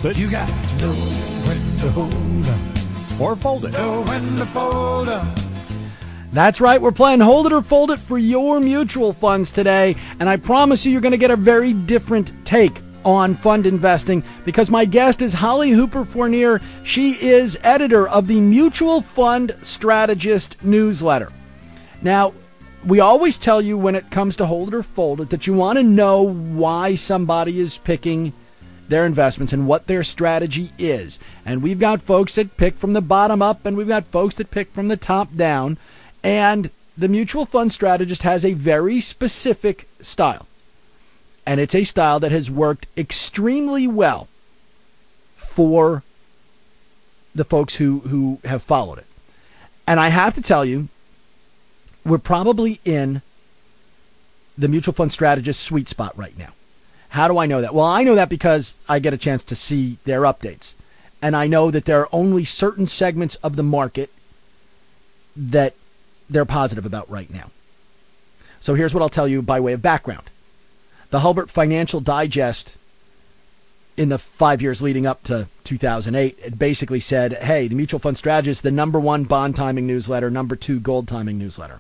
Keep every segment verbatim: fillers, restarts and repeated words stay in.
hold it. You got to know when to hold up. Or fold it. Know when to fold up. That's right. We're playing Hold It or Fold It for your mutual funds today. And I promise you, you're going to get a very different take on fund investing because my guest is Holly Hooper Fournier. She is editor of the Mutual Fund Strategist newsletter. Now, we always tell you when it comes to Hold It or Fold It that you want to know why somebody is picking their investments and what their strategy is. And we've got folks that pick from the bottom up and we've got folks that pick from the top down. And the Mutual Fund Strategist has a very specific style. And it's a style that has worked extremely well for the folks who, who have followed it. And I have to tell you, we're probably in the Mutual Fund Strategist sweet spot right now. How do I know that? Well, I know that because I get a chance to see their updates. And I know that there are only certain segments of the market that they're positive about right now. So here's what I'll tell you by way of background. The Hulbert Financial Digest in the five years leading up to two thousand eight, it basically said, hey, the Mutual Fund Strategist, the number one bond timing newsletter, number two gold timing newsletter.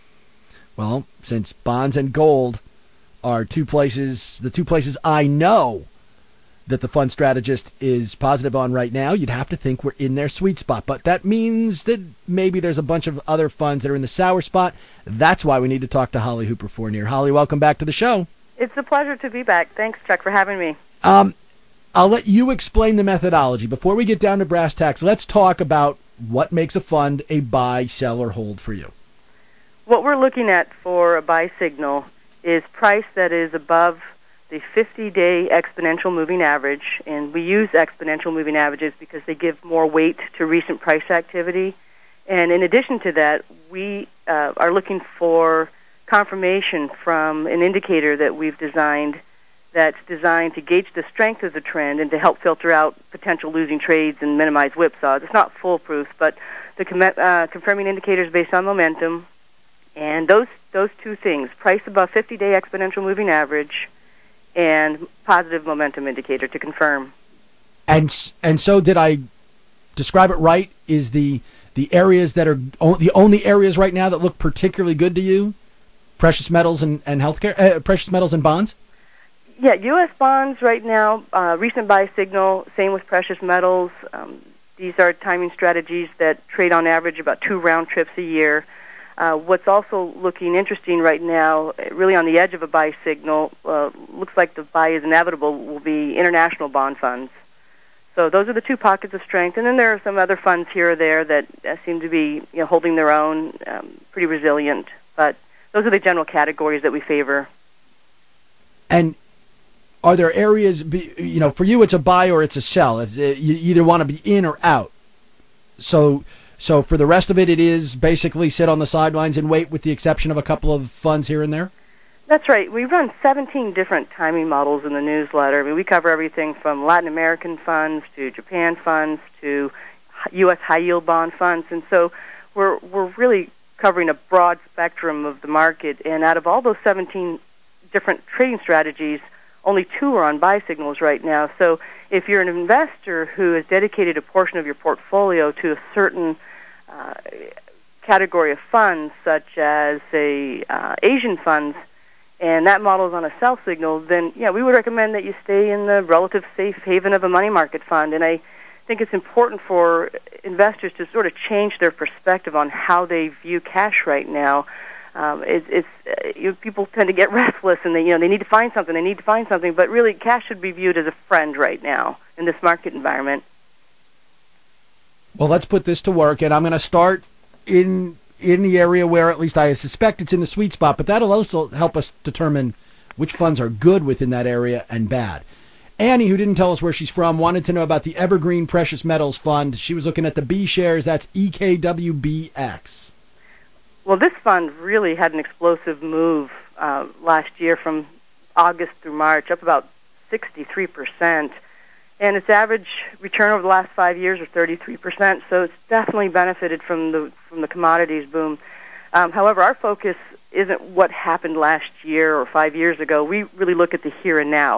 Well, since bonds and gold are two places, the two places I know that the fund strategist is positive on right now, you'd have to think we're in their sweet spot. But that means that maybe there's a bunch of other funds that are in the sour spot. That's why we need to talk to Holly Hooper Fournier. Holly, welcome back to the show. It's a pleasure to be back. Thanks, Chuck, for having me. Um, I'll let you explain the methodology. Before we get down to brass tacks, let's talk about what makes a fund a buy, sell, or hold for you. What we're looking at for a buy signal is price that is above the fifty-day exponential moving average, and we use exponential moving averages because they give more weight to recent price activity. And in addition to that, we uh, are looking for confirmation from an indicator that we've designed that's designed to gauge the strength of the trend and to help filter out potential losing trades and minimize whipsaws. It's not foolproof, but the com- uh, confirming indicators based on momentum, and those those two things, price above fifty-day exponential moving average and positive momentum indicator to confirm. And and so did I describe it right? Is the the areas that are o- the only areas right now that look particularly good to you? Precious metals and, and healthcare, uh, precious metals and bonds? Yeah, U S bonds right now, uh, recent buy signal, same with precious metals. Um, these are timing strategies that trade on average about two round trips a year. Uh, what's also looking interesting right now, really on the edge of a buy signal, uh, looks like the buy is inevitable, will be international bond funds. So those are the two pockets of strength. And then there are some other funds here or there that uh, seem to be you know, holding their own, um, pretty resilient. But those are the general categories that we favor. And are there areas, you know, for you it's a buy or it's a sell. It's, uh, you either want to be in or out. So so for the rest of it, it is basically sit on the sidelines and wait with the exception of a couple of funds here and there? That's right. We run seventeen different timing models in the newsletter. I mean, we cover everything from Latin American funds to Japan funds to U S high-yield bond funds. And so we're we're really covering a broad spectrum of the market. And out of all those seventeen different trading strategies, only two are on buy signals right now. So if you're an investor who has dedicated a portion of your portfolio to a certain uh, category of funds, such as, say, uh, Asian funds, and that model is on a sell signal, then, yeah, we would recommend that you stay in the relative safe haven of a money market fund. And I think it's important for investors to sort of change their perspective on how they view cash right now. Um, it, it's uh, you, people tend to get restless, and they you know they need to find something. They need to find something, but really, cash should be viewed as a friend right now in this market environment. Well, let's put this to work, and I'm going to start in in the area where at least I suspect it's in the sweet spot, but that'll also help us determine which funds are good within that area and bad. Annie, who didn't tell us where she's from, wanted to know about the Evergreen Precious Metals Fund. She was looking at the B shares. That's E K W B X. Well, this fund really had an explosive move uh, last year from August through March, up about sixty-three percent. And its average return over the last five years is thirty-three percent, so it's definitely benefited from the from the commodities boom. Um, however, our focus isn't what happened last year or five years ago. We really look at the here and now.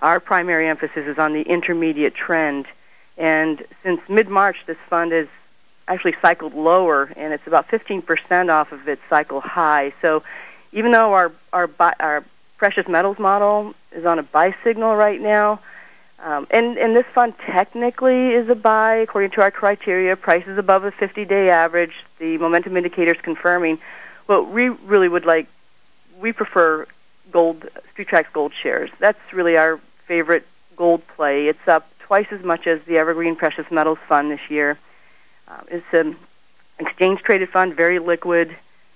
our primary emphasis is on the intermediate trend. And since mid-March, this fund has actually cycled lower, and it's about fifteen percent off of its cycle high. So even though our our, buy, our precious metals model is on a buy signal right now, um, and, and this fund technically is a buy according to our criteria, prices above a fifty-day average, the momentum indicators confirming, what we really would like, we prefer gold, StreetTracks Gold shares. That's really our favorite gold play. It's up twice as much as the Evergreen Precious Metals Fund this year. Uh, it's an exchange-traded fund, very liquid,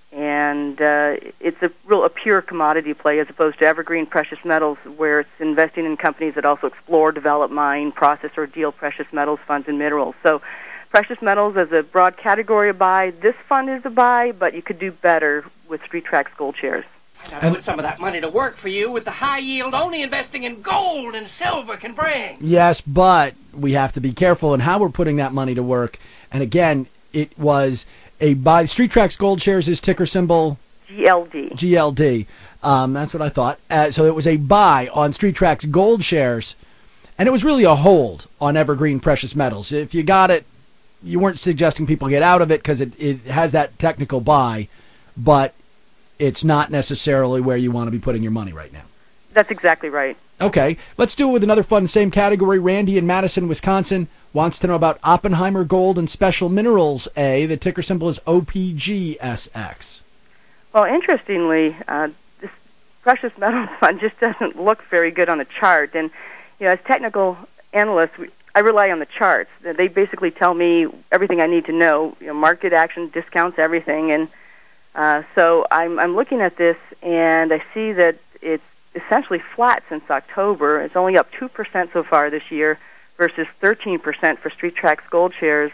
and uh, it's a real a pure commodity play as opposed to Evergreen Precious Metals, where it's investing in companies that also explore, develop, mine, process, or deal precious metals funds and minerals. So precious metals as a broad category of buy. This fund is a buy, but you could do better with StreetTracks Gold shares. I'd put some of that money to work for you with the high yield only investing in gold and silver can bring. Yes, but we have to be careful in how we're putting that money to work. And again, it was a buy. StreetTracks Gold shares is ticker symbol G L D. G L D. Um, that's what I thought. Uh, so it was a buy on StreetTracks Gold shares, and it was really a hold on Evergreen Precious Metals. If you got it, you weren't suggesting people get out of it because it, it has that technical buy, but it's not necessarily where you want to be putting your money right now. That's exactly right. Okay, let's do it with another fun, same category. Randy in Madison, Wisconsin, wants to know about Oppenheimer Gold and Special Minerals A. The ticker symbol is O P G S X. Well, interestingly, uh, this precious metals fund just doesn't look very good on the chart. And you know, as technical analysts, we, I rely on the charts. They basically tell me everything I need to know, you know, market action, discounts, everything. And uh, so I'm, I'm looking at this, and I see that it's essentially flat since October. It's only up two percent so far this year versus thirteen percent for StreetTracks Gold shares.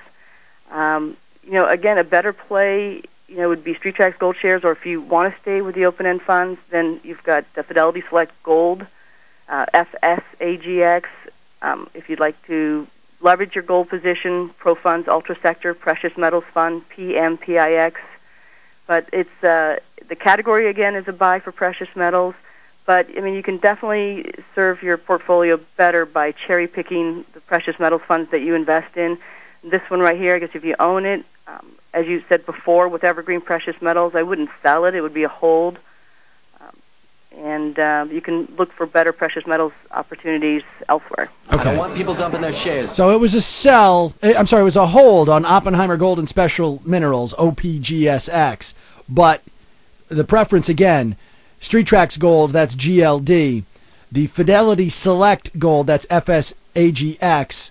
Um, you know, again, a better play, you know, would be StreetTracks Gold shares, or if you want to stay with the open-end funds, then you've got uh, Fidelity Select Gold, uh, F S A G X. Um, if you'd like to leverage your gold position, ProFunds Ultra Sector Precious Metals Fund, P M P I X. But it's uh, the category, again, is a buy for precious metals. But, I mean, you can definitely serve your portfolio better by cherry-picking the precious metals funds that you invest in. This one right here, I guess if you own it, um, as you said before, with Evergreen Precious Metals, I wouldn't sell it. It would be a hold. Um, and uh, you can look for better precious metals opportunities elsewhere. Okay. I don't want people dumping their shares. So it was a sell, I'm sorry, it was a hold on Oppenheimer Gold and Special Minerals, O P G S X. But the preference, again, StreetTracks Gold, that's G L D. The Fidelity Select Gold, that's F S A G X.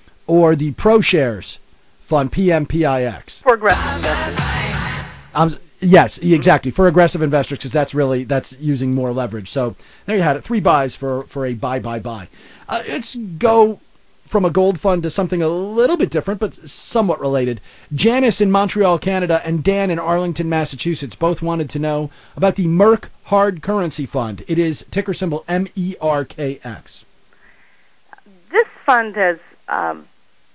Or the ProShares Fund, P M P I X. For aggressive investors. Um, yes, exactly. For aggressive investors, because that's really, that's using more leverage. So there you had it. Three buys for, for a buy, buy, buy. Uh, let's go from a gold fund to something a little bit different, but somewhat related. Janice in Montreal, Canada, and Dan in Arlington, Massachusetts both wanted to know about the Merck Hard Currency Fund. It is ticker symbol M E R K X. This fund has, um,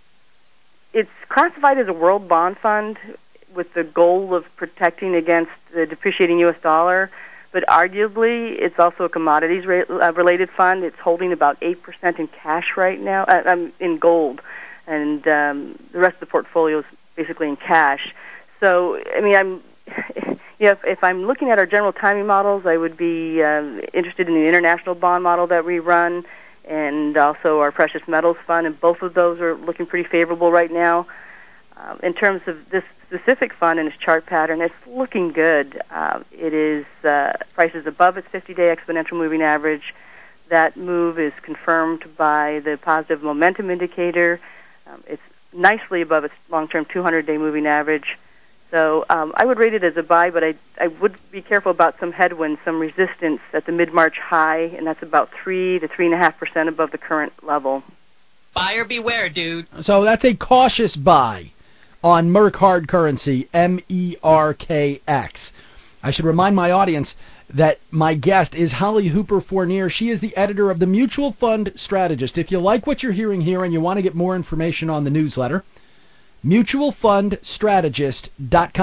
it's classified as a world bond fund with the goal of protecting against the depreciating U S dollar. But arguably, it's also a commodities-related fund. It's holding about eight percent in cash right now, uh, um, in gold, and um, the rest of the portfolio is basically in cash. So, I mean, I'm, you know, if, if I'm looking at our general timing models, I would be um, interested in the international bond model that we run, and also our precious metals fund, and both of those are looking pretty favorable right now. Um, in terms of this specific fund and its chart pattern, it's looking good. Uh, it is uh, prices above its fifty-day exponential moving average. That move is confirmed by the positive momentum indicator. Um, it's nicely above its long-term two hundred day moving average. So um, I would rate it as a buy, but I, I would be careful about some headwinds, some resistance at the mid-March high, and that's about three to three point five percent above the current level. Buyer beware, dude. So that's a cautious buy on Merck Hard Currency, M E R K X. I should remind my audience that my guest is Holly Hooper Fournier. She is the editor of the Mutual Fund Strategist. If you like what you're hearing here and you want to get more information on the newsletter, mutual fund strategist dot com.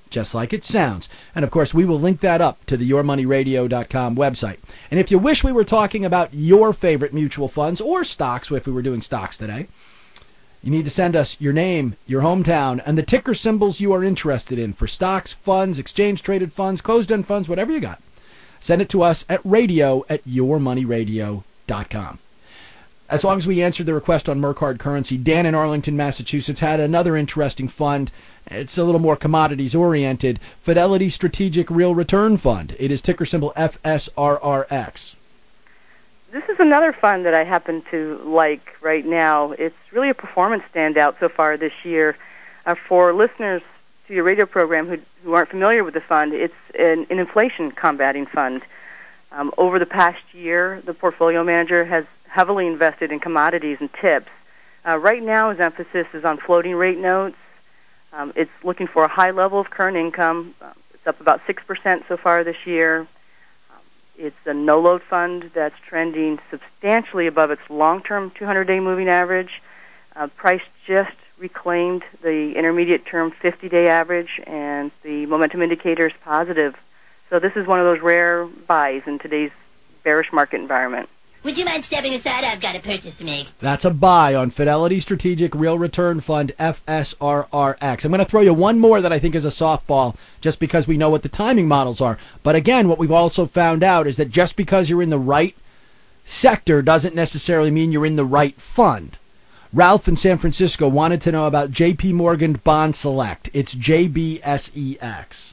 just like it sounds. And, of course, we will link that up to the your money radio dot com website. And if you wish we were talking about your favorite mutual funds or stocks, if we were doing stocks today, you need to send us your name, your hometown, and the ticker symbols you are interested in for stocks, funds, exchange-traded funds, closed-end funds, whatever you got. Send it to us at radio at your money radio dot com. As long as we answered the request on Mercard Currency, Dan in Arlington, Massachusetts, had another interesting fund. It's a little more commodities-oriented, Fidelity Strategic Real Return Fund. It is ticker symbol F S R R X. This is another fund that I happen to like right now. It's really a performance standout so far this year. Uh, for listeners to your radio program who, who aren't familiar with the fund, it's an, an inflation combating fund. Um, over the past year, the portfolio manager has heavily invested in commodities and tips. Uh, right now, his emphasis is on floating rate notes. Um, it's looking for a high level of current income. Uh, it's up about six percent so far this year. Um, it's a no-load fund that's trending substantially above its long-term two hundred day moving average. Uh, price just reclaimed the intermediate-term fifty day average, and the momentum indicator is positive. So this is one of those rare buys in today's bearish market environment. Would you mind stepping aside? I've got a purchase to make. That's a buy on Fidelity Strategic Real Return Fund, F S R R X. I'm going to throw you one more that I think is a softball just because we know what the timing models are. But again, what we've also found out is that just because you're in the right sector doesn't necessarily mean you're in the right fund. Ralph in San Francisco wanted to know about J P Morgan Bond Select. It's J B S E X.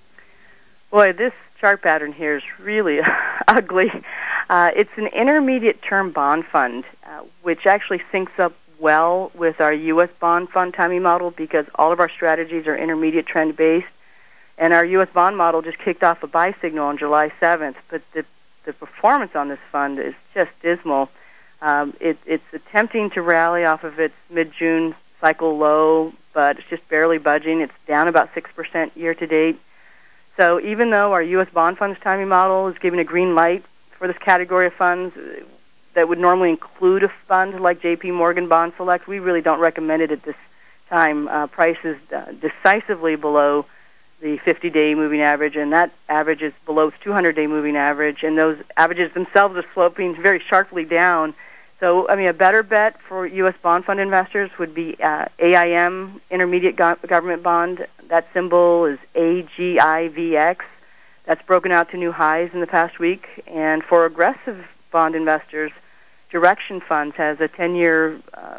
Boy, this chart pattern here is really ugly. Uh, it's an intermediate-term bond fund, uh, which actually syncs up well with our U S bond fund timing model because all of our strategies are intermediate trend-based. And our U S bond model just kicked off a buy signal on July seventh, but the, the performance on this fund is just dismal. Um, it, it's attempting to rally off of its mid-June cycle low, but it's just barely budging. It's down about six percent year-to-date. So even though our U S bond funds timing model is giving a green light for this category of funds that would normally include a fund like J P Morgan Bond Select, we really don't recommend it at this time. Uh, price is uh, decisively below the fifty day moving average, and that average is below its two hundred day moving average, and those averages themselves are sloping very sharply down. So, I mean, a better bet for U S bond fund investors would be uh, A I M, Intermediate Go- Government Bond. That symbol is A G I V X. That's broken out to new highs in the past week. And for aggressive bond investors, Direction Funds has a ten-year uh,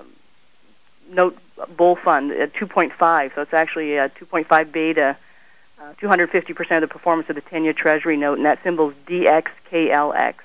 note bull fund at two point five. So it's actually a two point five beta, uh, two hundred fifty percent of the performance of the ten-year Treasury note, and that symbol is D X K L X.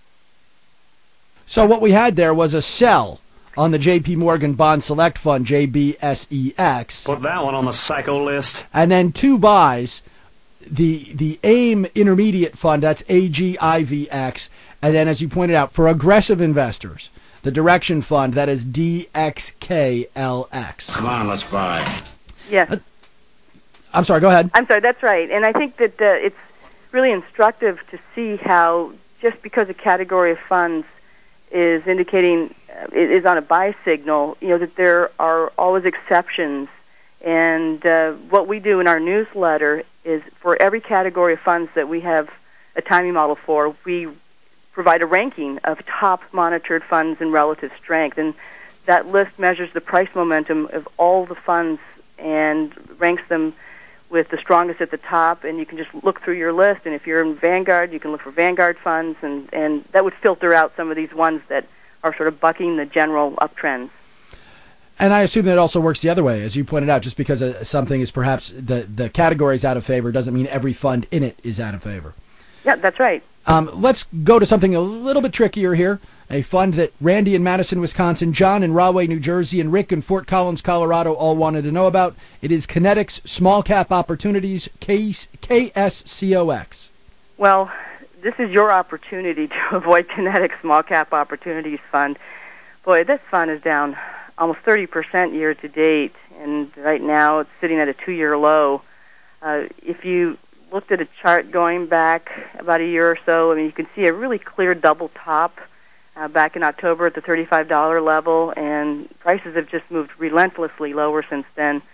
So what we had there was a sell on the J P Morgan Bond Select Fund, J B S E X. Put that one on the psycho list. And then two buys. The the AIM Intermediate Fund, that's A G I V X, and then as you pointed out, for aggressive investors, the Direction Fund, that is D X K L X. Come on, let's buy. Yes. Uh, I'm sorry, go ahead. I'm sorry, that's right. And I think that uh, it's really instructive to see how just because a category of funds is indicating, uh, is on a buy signal, you know, that there are always exceptions. And uh, what we do in our newsletter is for every category of funds that we have a timing model for, we provide a ranking of top monitored funds in relative strength. And that list measures the price momentum of all the funds and ranks them with the strongest at the top. And you can just look through your list. And if you're in Vanguard, you can look for Vanguard funds. And, and that would filter out some of these ones that are sort of bucking the general uptrends. And I assume that also works the other way, as you pointed out. Just because uh, something is perhaps the, the category is out of favor doesn't mean every fund in it is out of favor. Yeah, that's right. Um, let's go to something a little bit trickier here. A fund that Randy in Madison, Wisconsin, John in Rahway, New Jersey, and Rick in Fort Collins, Colorado all wanted to know about. It is Kinetics Small Cap Opportunities, K S C O X. Well, this is your opportunity to avoid Kinetics Small Cap Opportunities Fund. Boy, this fund is down almost thirty percent year to date, and right now it's sitting at a two-year low. Uh, if you looked at a chart going back about a year or so, I mean, you can see a really clear double top uh, back in October at the thirty-five dollar level, and prices have just moved relentlessly lower since then.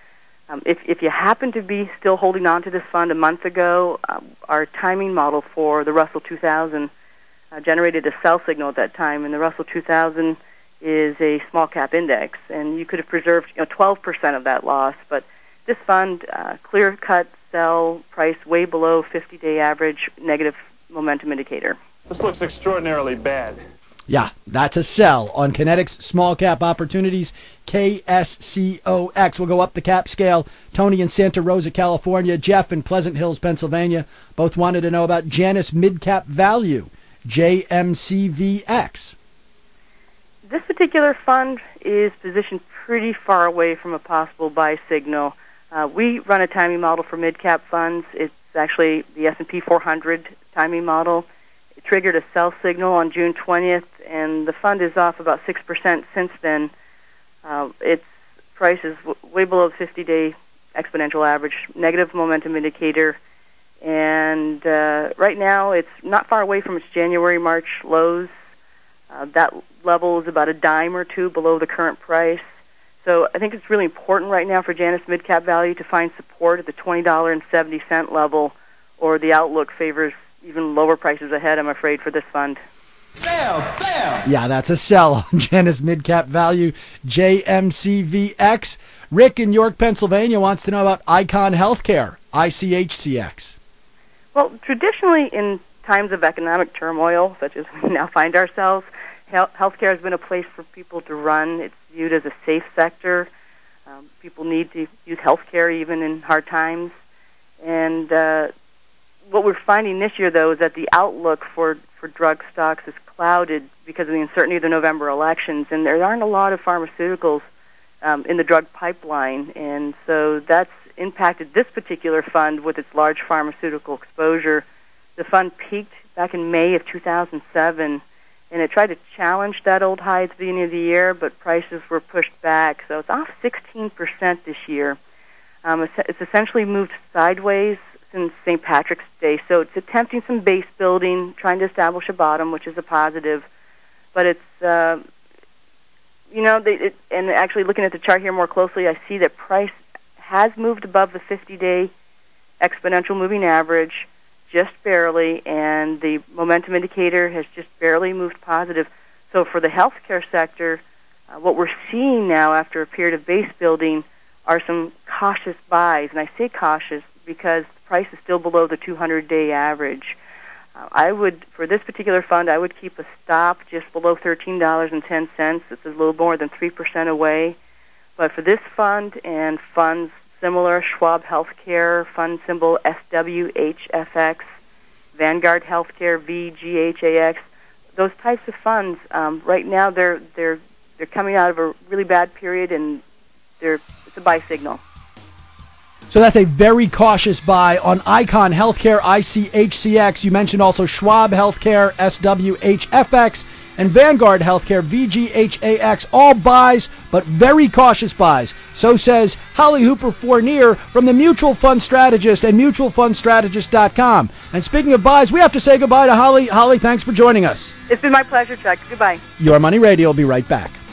Um, if, if you happen to be still holding on to this fund a month ago, um, our timing model for the Russell two thousand uh, generated a sell signal at that time, and the Russell two thousand is a small cap index, and you could have preserved you know, twelve percent of that loss. But this fund, uh, clear cut sell price way below fifty-day average negative momentum indicator. This looks extraordinarily bad. Yeah, that's a sell on Kinetics Small Cap Opportunities, K S C O X. We'll go up the cap scale. Tony in Santa Rosa, California. Jeff in Pleasant Hills, Pennsylvania. Both wanted to know about Janus Mid Cap Value, J M C V X. This particular fund is positioned pretty far away from a possible buy signal. Uh, we run a timing model for mid-cap funds. It's actually the S and P four hundred timing model. It triggered a sell signal on June twentieth, and the fund is off about six percent since then. Uh, its price is w- way below the fifty-day exponential average, negative momentum indicator, and uh, right now it's not far away from its January, March lows. Uh, that level is about a dime or two below the current price. So I think it's really important right now for Janus Mid-Cap Value to find support at the twenty dollars and seventy cents level, or the outlook favors even lower prices ahead, I'm afraid, for this fund. Sell, sell. Yeah, that's a sell on Janus Mid-Cap Value, J M C V X. Rick in York, Pennsylvania wants to know about Icon Healthcare, I C H C X. Well, traditionally in times of economic turmoil, such as we now find ourselves, health healthcare has been a place for people to run. It's viewed as a safe sector. Um, people need to use healthcare even in hard times. And uh, what we're finding this year, though, is that the outlook for, for drug stocks is clouded because of the uncertainty of the November elections, and there aren't a lot of pharmaceuticals um, in the drug pipeline. And so that's impacted this particular fund with its large pharmaceutical exposure. The fund peaked back in May of two thousand seven, and it tried to challenge that old high at the beginning of the year, but prices were pushed back. So it's off sixteen percent this year. Um, it's, it's essentially moved sideways since Saint Patrick's Day. So it's attempting some base building, trying to establish a bottom, which is a positive. But it's, uh, you know, they, it, and actually looking at the chart here more closely, I see that price has moved above the fifty-day exponential moving average, just barely, and the momentum indicator has just barely moved positive. So for the healthcare sector, uh, what we're seeing now after a period of base building are some cautious buys. And I say cautious because the price is still below the two hundred day average. Uh, I would, for this particular fund, I would keep a stop just below thirteen dollars and ten cents. It's a little more than three percent away. But for this fund and funds similar, Schwab Healthcare, fund symbol S W H F X, Vanguard Healthcare, V G H A X, those types of funds, um, right now they're they're they're coming out of a really bad period, and they're it's a buy signal. So that's a very cautious buy on Icon Healthcare, I C H C X. You mentioned also Schwab Healthcare, S W H F X, and Vanguard Healthcare, V G H A X. All buys, but very cautious buys. So says Holly Hooper Fournier from the Mutual Fund Strategist and mutual fund strategist dot com. And speaking of buys, we have to say goodbye to Holly. Holly, thanks for joining us. It's been my pleasure, Chuck. Goodbye. Your Money Radio will be right back.